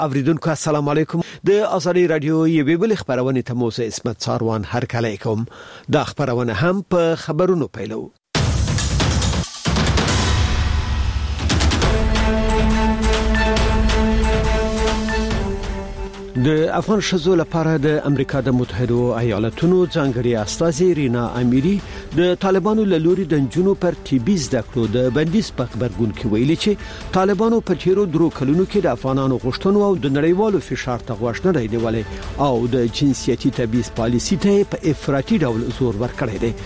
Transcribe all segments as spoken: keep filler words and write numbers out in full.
اوریدونکو السلام علیکم. د ازادي رادیو یوې بل خبرونه ته موسی اسمت څاروان هر کله کوم. دا خبرونه هم په خبرونو پیلو. د افغان شذو لپاره د امریکا د متحده ایالاتونو ځانګړي استازي رینا امیری د طالبانو له لوري د جنونو پر تیبي زده کړو د بندیز په خبرګون کې ویلي چې طالبانو په تیرو درو کلونو کې د افغانانو غوښتنو او د نړیوالو فشار ته غوښتنه نه دیولې او د جنسيتي تبعیض پالیسي ته په افراطي ډول زور ورکړی دی.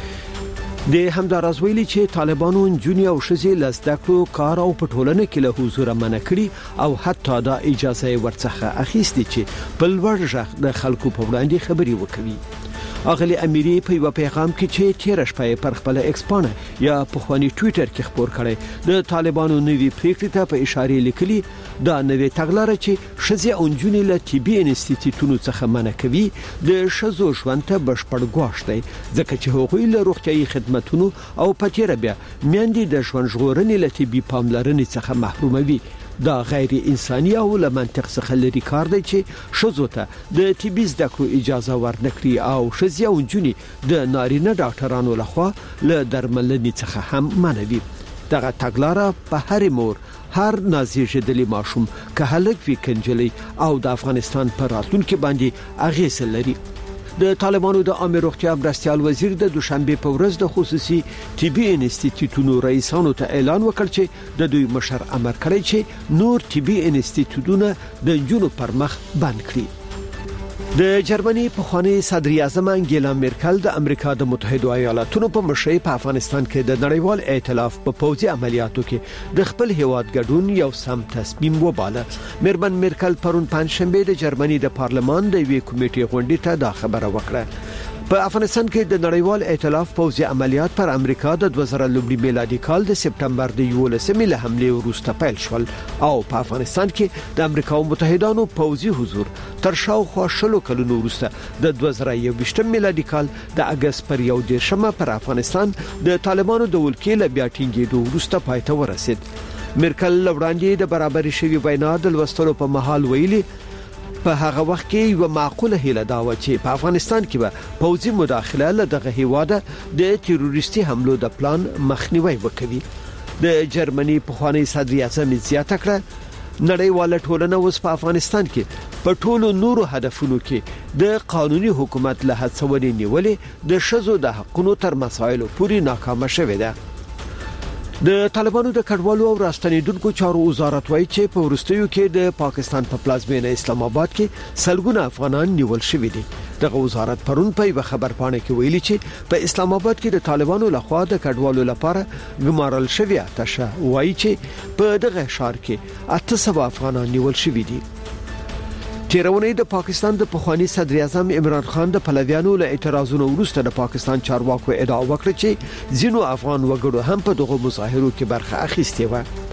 د همدارز ویلي چې طالبانو جنونی او شذي لزدکړو کار او پټولنه کې له حضور منع کړی او حتی دا اجازه ورڅخه اخیستي چې په لوړ ژغ د خلکو په وړاندې خبري وکړي. اغلی امیری په یو پیغام کې چې تیر شپه پر خپل ایکسپانه یا په خواني ټوئیټر کې خبر کړي د طالبانو نوی پریکړه ته په اشاره لیکلي دا نوې تګلارې چې شذي او جنونی له طبي انسټیټیوټونو څخه منع کوي د شذو ژوند ته بشپړ ګواښ دی ځکه چې هغوی له روغتيایي خدماتونو او پاتې بیا میاندې د ژوند ژغورنې له طبي پاملرنې څخه محروموي. دا غیر انساني او له منطق څخه لري کار دی چې شذو ته د طبي زده کړو اجازه ورنکړي او شذي او جنونی د نارینه ډاکټرانو لخوا له درملنې څخه هم منوي. دغه تګلارې په هر مور هر نازیږدلې ماشوم که هلک وی کنجلی او د افغانستان پر راتلونکي باندې اغیز لري. د طالبانو د عامه روغتیا مرستيال وزیر د دوشنبه په ورځ د خصوصي طبي انسټیټیوټونو رئیسانو ته اعلان وکړ چې د دوی مشر امر کړی چې نور طبي انسټیټیوټونه د جنونو پر مخ بند کړي. د جرمني په خواني صدر اعظم انګیلا مرکل د امریکا د متحده ایالاتونو په مشرۍ په افغانستان کې د نړیوال ائتلاف په پوځي عملیاتو کې د خپل هیواد ګډون یو سم تصمیم وباله. مرمن مرکل پرون پنځشنبه د جرمني د پارلمان د وی کمیټې غونډې ته دا خبره وکړه. په افغانستان کې د نړیوال ائتلاف پوځي عملیات پر امریکا د دوه زره لومړي میلادي کال د سپټمبر د یولسمې له حمله وروسته پیل شول او په افغانستان کې د امریکا متحدانو پوځي حضور تر شاوخوا شلو کلونو وروسته د دوه زره یوویشتم میلادي کال د اگست پر یو دیرشمه پر افغانستان د طالبانو د ولکې له بیا ټینګېدو وروسته پای ته ورسید. مرکل وړاندې د برابرۍ شوی وینا د لوستلو په محل ویلي په هغه وخت کې یو معقوله هیله دا و چې په افغانستان کې به پوځي مداخله له دغه هیواده د تروریستي حملو د پلان مخنیوي وکړي. د جرمني په خواني صدر اعظم زیاته کړه نړیواله ټولنه اوس په افغانستان کې په ټولو نورو هدفونو کې د قانوني حکومت له هڅونې نیولې د شذو د حقونو تر مسایلو پورې ناکامه شوې ده. د طالبانو د کډوالو او راستنیدونکو چارو وزارت وایي چې په ورستیو کې د پاکستان په پلازمینه اسلام آباد کې سلګونه افغانان نیول شوي دي. دغه وزارت پرون په یو خبرپاڼه کې ویلي چې په اسلام آباد کې د طالبانو لخوا د کډوالو لپاره ګمارل شوی آتشه وایي چې په دغه ښار کې اته سوه افغانان نیول شوي دي. تیرونی د پاکستان د پخوانی صدر اعظم عمران خان د پلویانو له اعتراضونو وروسته د پاکستان چارواکو ادعا وکړه چې ځینو افغان وګړو هم په دغه مظاهرو کې برخه اخیستې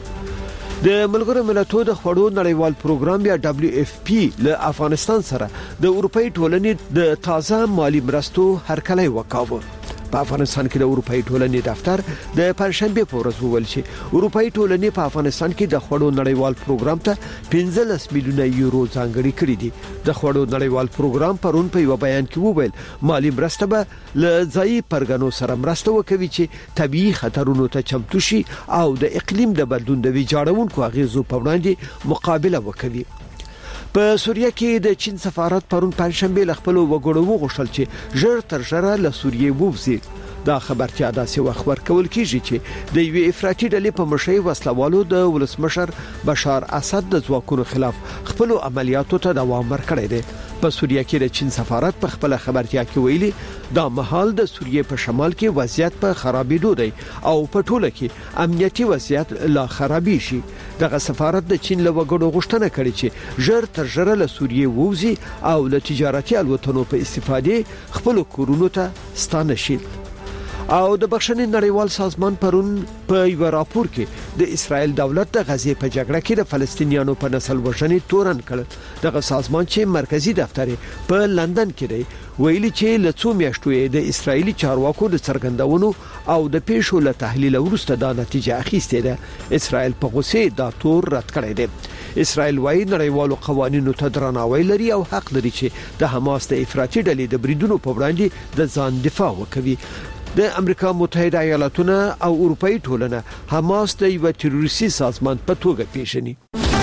و. د ملګرو ملتونو د خوړو نړیوال پروګرام یا دبليو اف پی له افغانستان سره د اروپאי ټولنې د تازه مالی مرستو هرکلی وکاوه. په افغانستان کې د اروپאי ټولنې دفتر د پنځشنبه په ورځ وویل چې اروپאי ټولنې په افغانستان کې د خوړو نړیوال پروګرام ته پنځلس میلیونه یورو ځانګړي کړي دي. د خوړو نړیوال پروګرام پرون په یو بیان کې وویل مالی مرسته به له ځایي پرګنو سره مرسته وکوي چې طبيعي خطرونو ته چمتو شي او د اقلیم د بدلون د ویجاړونکو اغیزو په وړاندې مقابله وکوي. په سوریه کې د چین سفارت پرون پنځشنبه ل خپل وګړو وغوښتل چې ژر تر ژره له سوریه ووځي. دا خبرتیا داسې وخت ورکول کیږي چې د یو افراطي ډلې په مشرۍ وسلوالو د ولسمشر بشار اسد د ځواکونو خلاف خپل عملیاتو ته دوام ورکړی دی. په سوریه کې د چین سفارت په خپل خبرتیا کې ویلي دا مهال د سوریه په شمال کې وضعیت په خرابېدو دی او په ټوله کې امنیتي وضعیت لا خرابې شي. دغه سفارت د چین له وګړو غوښتنه کړې چې ژر تر ژره له سوریه ووځي او له تجارتي الوتنو په استفادې خپل کورونو ته ستانه شي. او د بخښنې نړیوال سازمان پرون په یو راپور کې د اسرائیل دولت د غزې په جګړه کې د فلسطینیانو په نسل وژنې تورن کړ. دغه سازمان چې مرکزی دفتر په لندن کې دی ویلي چې له څو میاشتو د اسرایلی چارواکو د څرګندونو او د پیښو له تحلیل وروسته دا نتیجه اخیستې ده. اسرائیل په غوسه دا تور رد کړی دی. اسرائیل وايي نړیوالو قوانینو ته درناوی لري او حق لري چې د حماس د افراطي ډلې د بریدونو په وړاندې د ځان دفاع وکړي. د امریکا متحده ایالاتونه او اروپאי ټولنه حماس د یو تروریستي سازمان په توګه پیژني.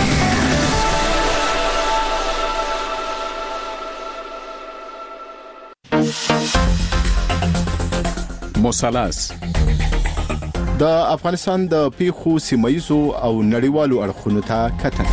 مثلث د افغانستان د پیښو سیمایزو او نړیوالو اړخونو ته کتنه.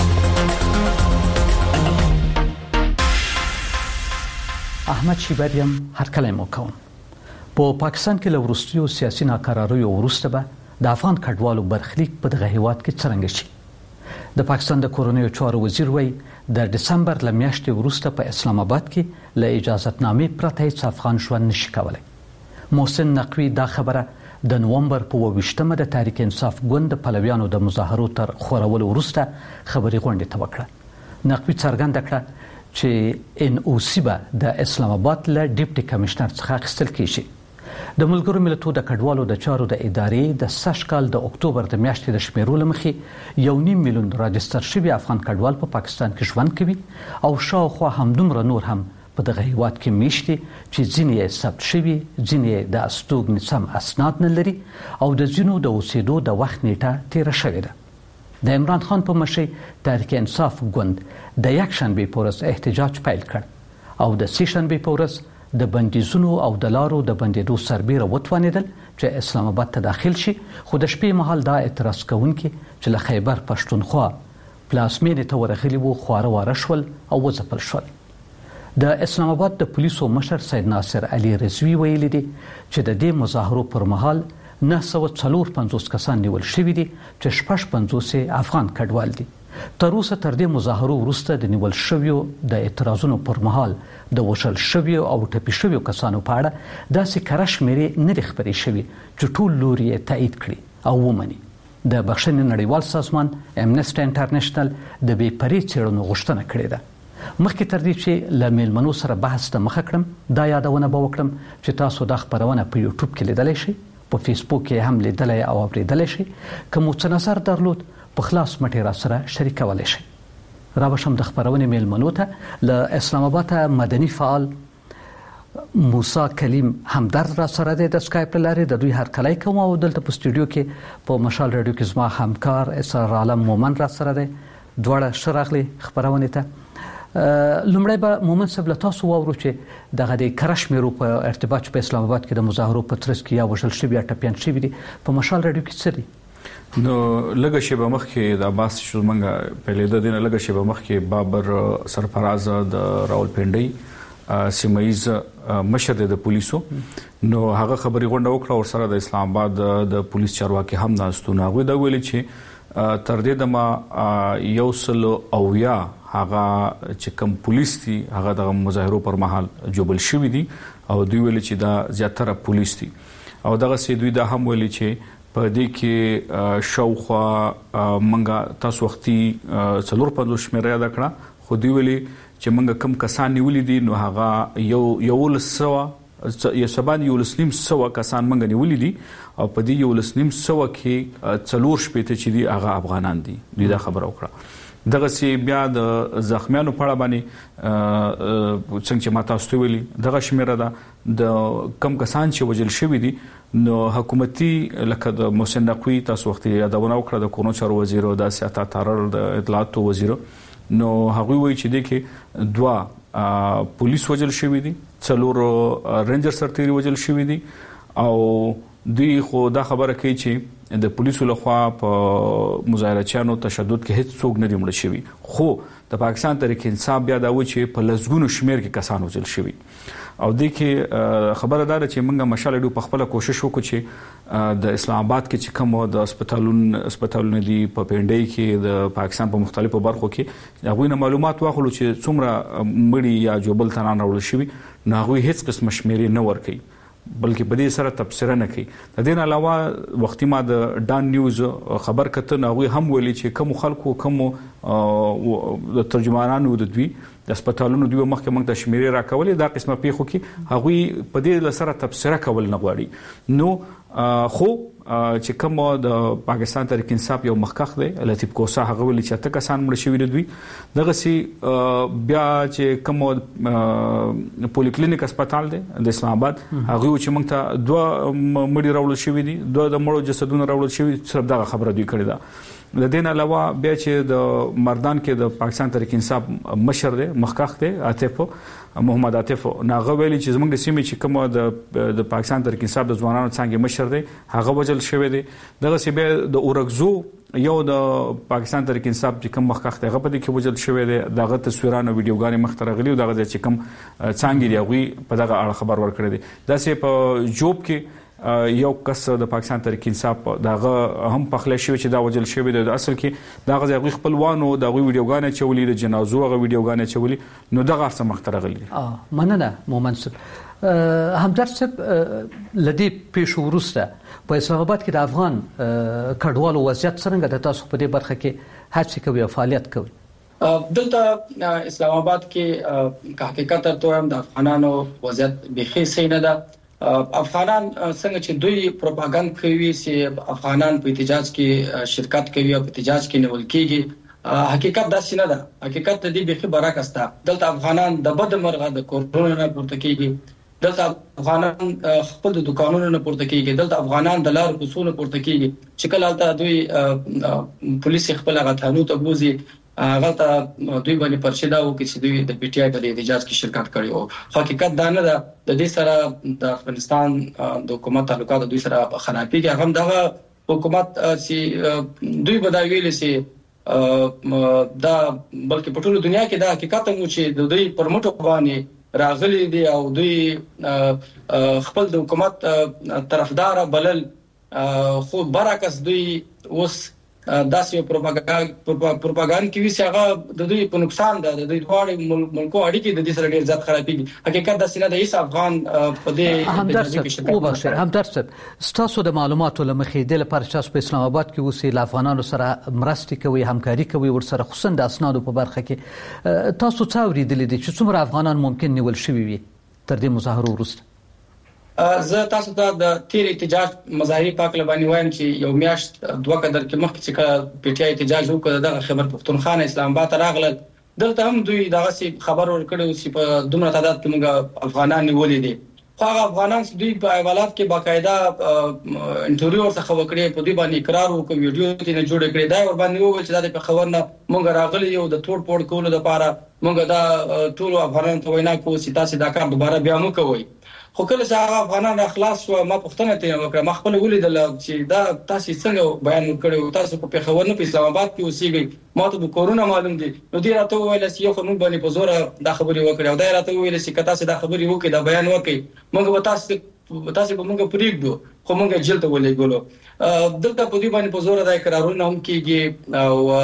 احمد شیبریم هرکلی مو کوم. په پاکستان کې له وروستیو سیاسي ناکراریو وروسته به د افغان کډوالو برخلیک په دغه هیواد کې څرنګه شي. د پاکستان د کورنیو چارو وزیر وایي د دسمبر ل میاشتې وروسته په اسلام آباد کې له اجازهتنامې پرته هیڅ افغان ژوند نشي کولای. محسن نقوی دا خبره د نومبر په اووه د تحریک انصاف ګوند پلویانو د مظاهرو تر خورولو وروسته خبري غونډه ته وکړه. نقوی څرګنده کړه چې ان او سی به د اسلام آباد له ډیپټي کمشنر څخه اخیستل کیږي. د ملګرو ملتونو د کډوالو د چارو د ادارې د سږ کال د اکتوبر د میاشتې د شمیرو لمخې یو نیم میلیون راجستر شوي افغان کډوال په پاکستان کې ژوند کوي او شاوخوا همدومره نور هم په دغه هیواد کې میشتي چې ځینې یې ثبت شوي، ځینې یې د استوګنې سم اسناد نه لري او د ځینو د اوسېدو د وخت نیټه تیره شوې ده. د عمران خان په مشرۍ تحریک انصاف ګوند د یکشنبې په ورځ احتجاج پیل کړ او د سې شنبې په ورځ د بندیزونو او د لارو د بندېدو سربیره وتوانېدل چې اسلام آباد ته داخل شي، خو د شپې مهال دا اعتراض کوونکي چې له خیبر پښتونخوا پلازمینې ته ورغلي وو خواره واره شول او وځپل شول. د اسلام آباد د پولیسو مشر سید ناصر علي رضوي ویلي دي چې د دې مظاهرو پر مهال نه سوه څلور پنځوس کسان نیول شوي دي چې شپږ پنځوس افغان کډوال دي. تر اوسه تر دې مظاهرو وروسته د نیول شویو د اعتراضونو پر مهال د وژل شویو او ټپي شویو کسانو په اړه داسې کره شمېرې نه دي خپرې شوي چې ټول لوري یې تایید کړي او ومني. د بخښنې نړیوال سازمان امنسټي انټرنیشنل د بې پرې څېړنو غوښتنه کړې ده. مخکې تر دې چې له میلمنو سره بحث ته مخه کړم دا یادونه به وکړم چې تاسو دا خپرونه په یوټیوب کې لیدلی شئ، په فیسبوک کې هم لیدلی او اورېدلی شئ. که مو څه نظر درلود په خلاص مټې را سره شریکولی شئ. را بشم د خپرونې میلمنو ته له اسلام آباد مدني فعال موسی کلیم همدرد را سره دی د سکایپ له لارې. د دوی هرکلی کوم او دلته په سټوډیو کې په مشال رادیو کې زما همکار اسرار عالم مومن را سره دی. دواړه ښه راغلي خپرونې ته. لومړی به مومن صاحب له تاسو واورو چې دغه د کره شمېرو په ارتباط په اسلام آباد کې د مظاهرو په ترڅ کې یا وژل شوي یا ټپیان شوي دي په مشال رادیو کې څه دي؟ نو لږه شیبه مخکې د عباس شومنګ پیلېده دي نه لږه شیبه مخکې بابر سرفراز د راولپنډۍ سیمایز مشر د پولیسو نو هغه خبري غونډه وکړه او سره د اسلام آباد د پولیس چارواکي هم ناستونه هغه دا ویلي چې تر دې دمه یو سل او یا هغه چې کوم پولیس دي هغه د مظاهرو پر مهال جوبل شوی دي او دوی ویلي چې دا زیاتره پولیس دي او دغه سي دوی دا هم ویلي چې په دې کې شاوخوا منګه تاسو وختي څلور پنځوس شمیره یاد کړه خو دوی ویلي چې منګه کم کسان نیولې دي نو هغه یو یو لسوا یو سبان یو لسنیم سوا کسان منګه نیولې دي او په دې یو لسنیم سوا کې څلور شپېته چې دي هغه افغانان دي. دوی دا خبره وکړه. دغه سی بیا د زخمیانو په اړه باندې څنګه چې ما تاسو ته ویلي دغه شمیره ده د کم کسان چې وژل شوي دي نو حکومتي لکه د محسن نقوی تاسو وخت یادونه وکړه د کورونو چارو وزیر او د سیاست تارر د اطلاعات وزیر نو هغه وایي چې د کې دوا پولیس وژل شوي دي، څلور رینجر سرتیري وژل شوي دي او دوی خو دا خبره کوي چې د پولیسو لخوا په مظاهرچیانو تشدد کې هیڅ څوک نه دی مړ شوی خو د پاکستان تحریک انصاف بیا دا و چې په لزګونو شمیر کې کسان وژل شوي او د کې خبره ده چې موږ مشال ډو په خپل کوشش وکړو چې د اسلام آباد کې چې کوم د هسپتالونو هسپتالونو دي په پنډۍ کې د پاکستان په مختلفو برخو کې هغه نه معلومات واخلو چې څومره مړي یا جوبل تنان راول شوي نه هغه هیڅ قسم شمیرې نه ورکي بلکې په دې سره تبصره نه کوي. د دې علاوه وختي ما د ډان نیوز خبر کته نه هغه هم ویلي چې کوم خلکو کوم د ترجمانانو د دوی د هسپتالونو دوی مخکې موږ ته شمیرې راکولې دا قسمه پیښو کې هغه په دې سره تبصره کول نه غواړي. نو خو چې کوم د پاکستان تحریک انصاف یو مخکخ دی لطیف کوسا هغه ویلي چې اته کسان مړ شوي دي. دغه سي بیا چې کوم پولی کلینیک هسپتال دی د اسلام آباد هغه چې موږ ته دوه مړي راوړل شوي دي، دوه د مړو جسدونه راوړل شوي، صرف دغه خبره دوی کړې ده. د دین علاوه بیا چې د مردان کې د پاکستان تحریک انصاف مشر دی مخکخ دی عاطف محمد عاطف ناغه ویلي چې زموږ د سیمې چې کوم د پاکستان تحریک انصاف د ځوانانو څنګه مشر دی هغه وجل شوی دی. دغه سی بیا د اورګزو یو د پاکستان تحریک انصاف چې کوم مخکخ دی هغه په دې کې وجل شوی دی. دغه تصویرانو ویډیوګانې مخترغلي او دغه چې کوم څنګه دی هغه په دغه اړه خبر ورکړی دی. دا سی په جوب کې یو کس د پاکستان تحریک انصاف دغه هم پخله شوی چې دا وجل شوی دی. د اصل کې دغه ځای خپلوانو دغه ویډیوګانې چولې د جنازو هغه ویډیوګانې چولې نو دغه څه مخترغلي. اه مننه مومن صاحب. همدرد صاحب لدی پیش ورسته په اسلام آباد کې د افغان کډوالو وضعیت څنګه د تاسو په دې برخه کې هڅه کوي او فعالیت کوي؟ دلته اسلام آباد کې که حقیقت ته هم د افغانانو وضعیت بخي سینه ده. افغانان څنګه چې دوی پروپاګاندا کوي چې افغانان په احتجاج کې شرکت کوي او په احتجاج کې نیول کیږي، حقیقت دا څه نه ده. حقیقت د دې بخي برعکس ده. دلته افغانان د بد مرغه د کورونو نه پورته کیږي، دلته افغانان خپل د دکانونو نه پورته کیږي، دلته افغانان د لار کوڅو پورته کیږي چې کله ته دوی پولیس خپل غتانو ته بوزي غلطه دوی باندې پرشده او چې دوی د پی ټی آی په احتجاج کې شرکت کړي. او حقیقت دا نه ده. د دې سره د افغانستان د حکومت تعلقات دوی سره خرابېږي. هم دغه حکومت چې دوی بداویل سي دا بلکې په ټول دنیا کې دا حقیقت مو چې د دوی پرمټو باندې راغلي دي او دوی خپل د حکومت طرفدار بلل، خو برعکس دوی اوس داسې پروپاګاندا کوي چې هغه د دوی په نقصان ده. د دوی دواړو ملکو اړیکې د دې سره ډېر زیات خرابېږي. حقیقت دا څنګه د هیڅ افغان په دې همدرد صاحب ستاسو د معلوماتو لمخې د لپاره چې په اسلام آباد کې اوسې له افغانانو سره مرستې کوي، همکاري کوي ورسره، خصوصا د اسنادو په برخه کې تاسو څه اورېدلي دي چې څومره افغانان ممکن نیول شوي وي تر دې مظاهرو وروسته؟ زه تاسو ته د تیر احتجاج مظاهري پاک لبانی وایم چې یو میاشت دوه قدر کې مخکې چې پی ټی آی احتجاج وکړ دغه خبر پښتونخوا اسلام آباد راغله، دلته هم دوی دغه سی خبر ورکړو چې په دومره تعداد کې موږ افغانان نیولې دي. خو هغه افغانان چې دوی په حوالات کې باقاعده انټرویو ورڅخه وکړي، په دوی باندې اقرار وکړ، ویډیو ته جوړ کړی دا ور باندې وویل چې دا په خبر نه موږ راغلي یو د توړ پوړ کولو لپاره موږ دا ټول افغانان ته وینا کوو چې تاسو دا کار دوباره بیا مو کوئ. خو کله چې هغه افغانان اخلاص و ما پښتنه ته وکړه، ما خپل ولیدل چې دا تاسو څنګه بیان وکړو، تاسو په پیښور نه په اسلام آباد کې اوسېږئ، ما ته د کورونا معلوم دي. نو دې راته وویل چې یو خنوم باندې په زور دا خبري وکړه او دا راته وویل چې کتا چې دا خبري وکړي دا بیان وکړي موږ به تاسو تاسو به موږ پریږدو، خو موږ جیل ته ولېګلو. دلته په دې باندې په زور دا اقرارونه هم کیږي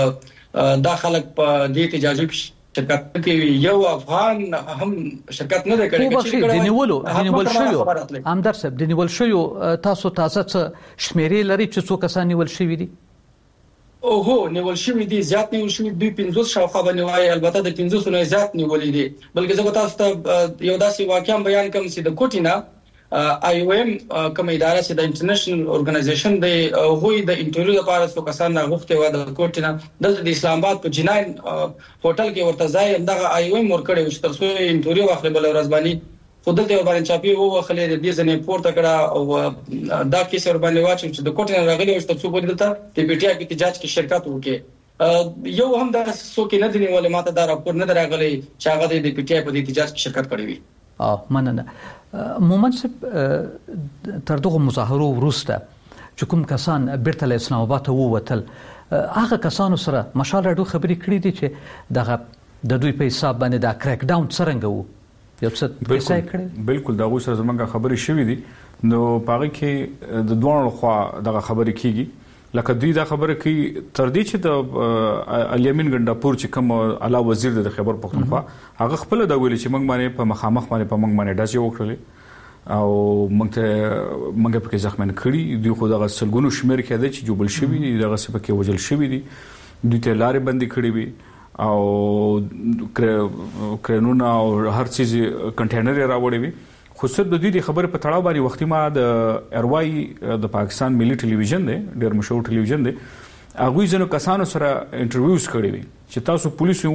او دا خلک په دې احتجاجي شرکت کوي. یو افغان هم شرکت نه کوي چې د نیولو د نیول شوی همدرد صاحب د نیول شوی تاسو تاسو شمیرې لري چې څو کسان نیول شوی دي؟ او هو نیول شوی دي، زیات نیول شوی دي، پنځوس شاوخوا باندې وایي، البته د پنځوس نه زیات نیولې دي. بلکې زه تاسو ته یو داسې واقعا بیان کوم چې د کوټینا آی او ایم کوم اداره چې د انټرنیشنل اورګنایزیشن دی هغه د انټرویو لپاره څو کسان راغوښته و د کوټینا دلته د اسلام آباد په جناین هوټل کې ورته ځای دغه آی او ایم ورکړی و چې تر څو انټرویو واخلي بل ورځ باندې خو دلته باندې چاپی وو خلې د دې ځنې پورته کړه او دا کیس ور باندې واچو چې د کوټینا راغلی و چې تر څو په دلته د پی ټی آی احتجاج کې شرکت وکړي. یو هم دا څوک نه دی ولې ماته دا راپور نه راغلی چې هغه د پی ټی آی په احتجاج کې شرکت کړی وي. اه مننه. مومن صاحب تر دغه مظاهرو وروسته چې کوم کسان بیرته له اسلام آباد ته ووتل هغه کسانو سره مشال راډیو خبرې کړې دي چې دغه د دوی په حساب باندې دا کریک ډاون څنګه وو یو څه پیسې کړې؟ بالکل دا غوښه زمونږه خبرې شوې دي. نو پاره کې د دوه خوا دغه خبرې کیږي لکه دوی دا خبره کوي تر دې چې د الیمین ګنداپور چې کوم اعلی وزیر د خیبر پختونخوا هغه خپل دا ویل چې موږ باندې په مخامخ باندې په موږ باندې داسې وکړل او موږ ته موږ په کې زخمن کړی دوی خو دغه سلګونو شمیر کې ده چې جوبل شوی دي دغه څه په کې وجل شوی دي دوی ته لارې بندي کړې وي او کرنونه او هر چیز کنټینر راوړې وي خو صرف د دې خبرې په تړاو باندې وختي ما د ارواي د پاکستان ملي ټلویزیون دی ډېر مشهور ټلویزیون دی هغه ځینو کسانو سره انټرویوز کړی وي چې تاسو پولیسو